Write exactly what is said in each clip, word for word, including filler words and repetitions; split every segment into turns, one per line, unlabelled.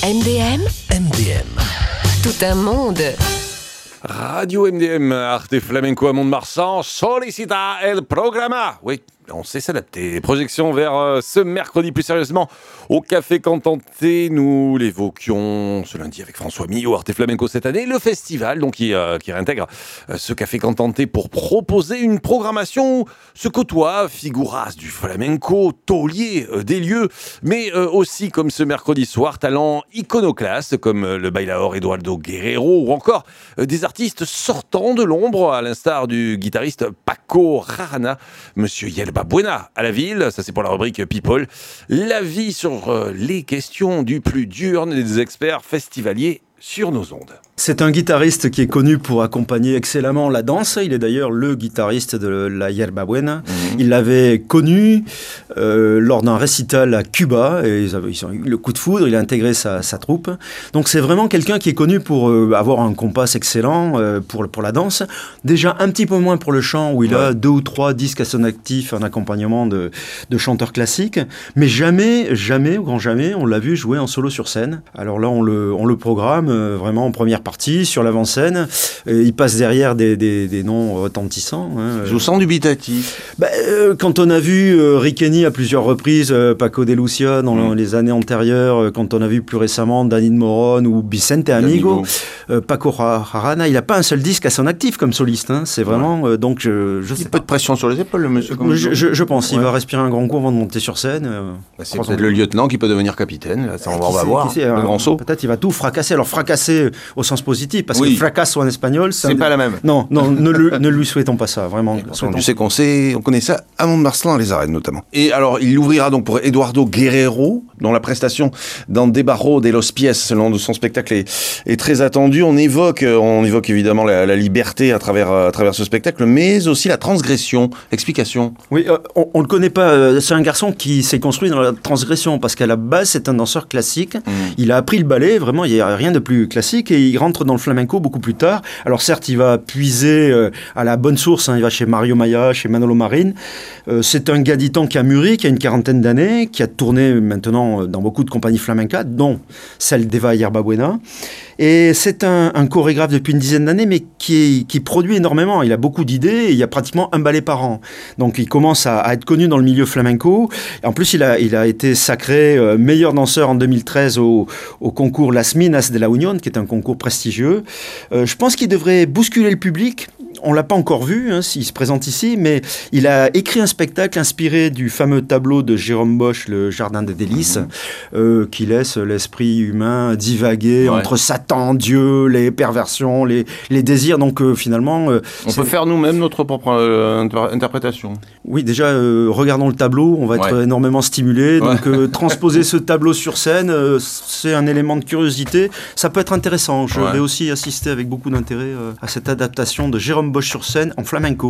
M D M
M D M.
Tout un monde.
Radio M D M, Arte Flamenco à Mont-de-Marsan, solicita el programa. Oui, on sait s'adapter. Projection vers euh, ce mercredi, plus sérieusement, au Café Cantanté. Nous l'évoquions ce lundi avec François Millot, Arte Flamenco cette année. Le festival donc, qui, euh, qui réintègre euh, ce Café Cantanté pour proposer une programmation où se côtoient figuras du flamenco, tauliers euh, des lieux, mais euh, aussi, comme ce mercredi soir, talents iconoclastes comme euh, le bailaor Eduardo Guerrero ou encore euh, des artistes sortant de l'ombre, à l'instar du guitariste Paco Rabanne, Monsieur Yerba Buena à la ville. Ça, c'est pour la rubrique People. L'avis sur euh, les questions du plus dur des experts festivaliers sur nos ondes.
C'est un guitariste qui est connu pour accompagner excellemment la danse. Il est d'ailleurs le guitariste de la Yerba Buena. Mmh. Il l'avait connu euh, lors d'un récital à Cuba et ils, avaient, ils ont eu le coup de foudre. Il a intégré sa, sa troupe. Donc c'est vraiment quelqu'un qui est connu pour euh, avoir un compas excellent euh, pour, pour la danse. Déjà un petit peu moins pour le chant où il ouais. a deux ou trois disques à son actif en accompagnement de, de chanteurs classiques. Mais jamais, jamais, ou grand jamais, on l'a vu jouer en solo sur scène. Alors là, on le, on le programme euh, vraiment en première partie, sur l'avant-scène. Euh, il passe derrière des, des, des noms retentissants. Hein.
Je vous sens dubitatif.
Bah, euh, quand on a vu euh, Riqueni à plusieurs reprises, euh, Paco de Lucia dans mmh. les années antérieures, euh, quand on a vu plus récemment Danny Moron ou Vicente Amigo, euh, Paco Rabanne, il n'a pas un seul disque à son actif comme soliste. Hein. C'est vraiment... Ouais. Euh, donc, je, je
il
sais
a peu de pression sur les épaules, le monsieur. Comme
je, je, je pense. Ouais. Il va respirer un grand coup avant de monter sur scène. Euh,
bah, c'est peut-être le lieutenant qui peut devenir capitaine. Là, ça, on va, on va
sait,
voir.
Sait,
le
alors,
grand saut.
Peut-être il va tout fracasser. Alors, fracasser au sens positif, parce
oui.
que fracasso en espagnol,
c'est, c'est pas la même.
Non, non, ne, le, ne lui souhaitons pas ça, vraiment.
Tu sais qu'on sait, on connaît ça à Mont-de-Marsan, à les arènes notamment. Et alors, il ouvrira donc pour Eduardo Guerrero, dont la prestation dans Debarro de los Pies, le nom de son spectacle est, est très attendue. On évoque, on évoque évidemment la, la liberté à travers, à travers ce spectacle, mais aussi la transgression. Explication.
Oui, euh, on, on le connaît pas. C'est un garçon qui s'est construit dans la transgression, parce qu'à la base, c'est un danseur classique. Mmh. Il a appris le ballet, vraiment, il n'y a rien de plus classique, et il rentre dans le flamenco beaucoup plus tard. Alors certes, il va puiser euh, à la bonne source, hein, il va chez Mario Maya, chez Manolo Marin. Euh, c'est un gaditano qui a mûri, qui a une quarantaine d'années, qui a tourné maintenant dans beaucoup de compagnies flamencas, dont celle d'Eva Yerba Buena. Et c'est un, un chorégraphe depuis une dizaine d'années, mais qui, est, qui produit énormément. Il a beaucoup d'idées et il y a pratiquement un ballet par an. Donc il commence à, à être connu dans le milieu flamenco. En plus, il a, il a été sacré euh, meilleur danseur en deux mille treize au, au concours Las Minas de la Unión, qui est un concours prestigieux. Euh, je pense qu'il devrait bousculer le public. On ne l'a pas encore vu, hein, s'il se présente ici, mais il a écrit un spectacle inspiré du fameux tableau de Jérôme Bosch, Le Jardin des Délices, mmh. euh, qui laisse l'esprit humain divaguer ouais. entre Satan, Dieu, les perversions, les, les désirs. Donc euh, finalement... Euh,
on peut faire nous-mêmes notre propre euh, inter- interprétation.
Oui, déjà, euh, regardons le tableau, on va être ouais. énormément stimulé. Ouais. Donc euh, transposer ce tableau sur scène, euh, c'est un élément de curiosité. Ça peut être intéressant. Je ouais. vais aussi assister avec beaucoup d'intérêt euh, à cette adaptation de Jérôme Bosch sur scène en flamenco.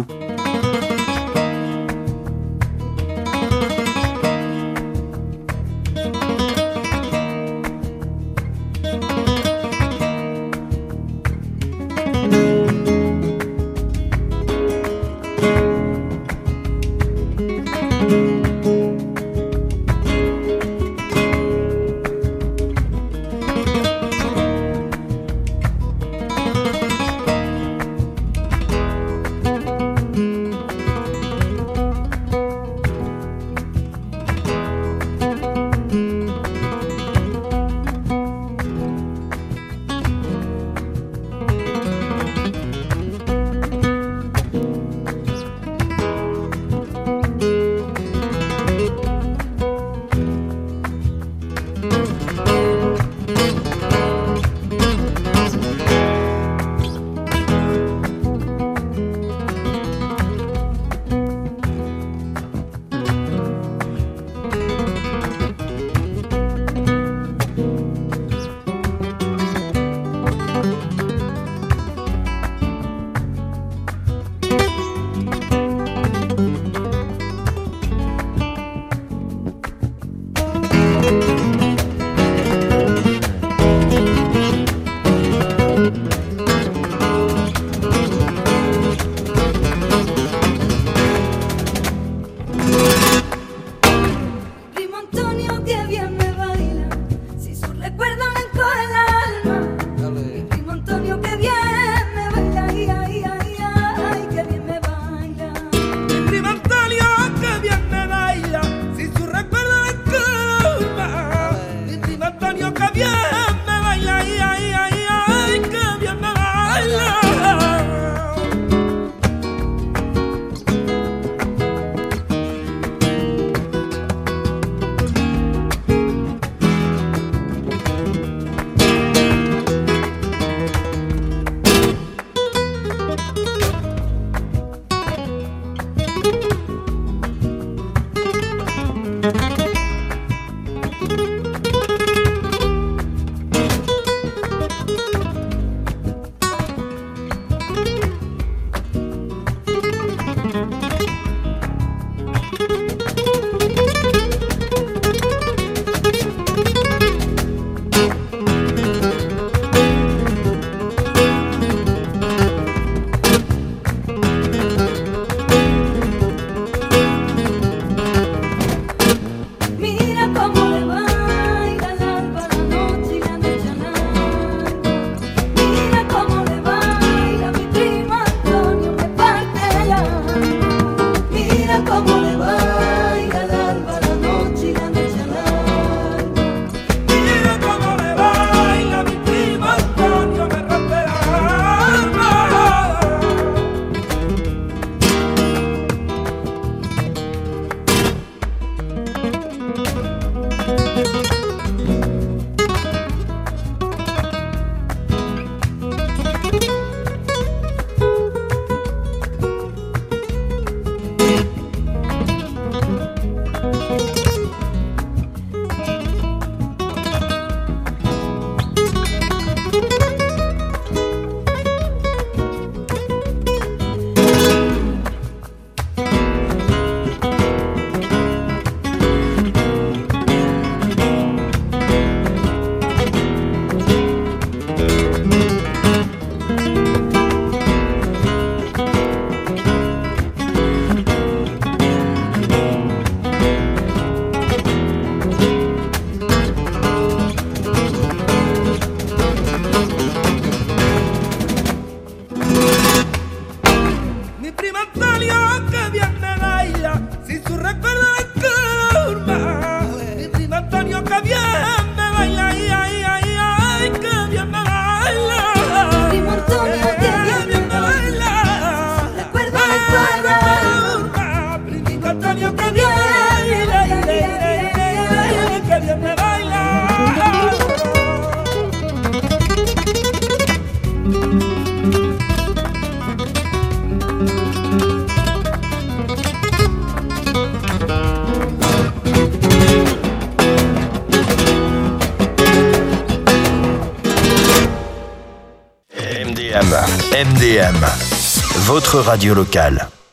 M D M, votre radio locale.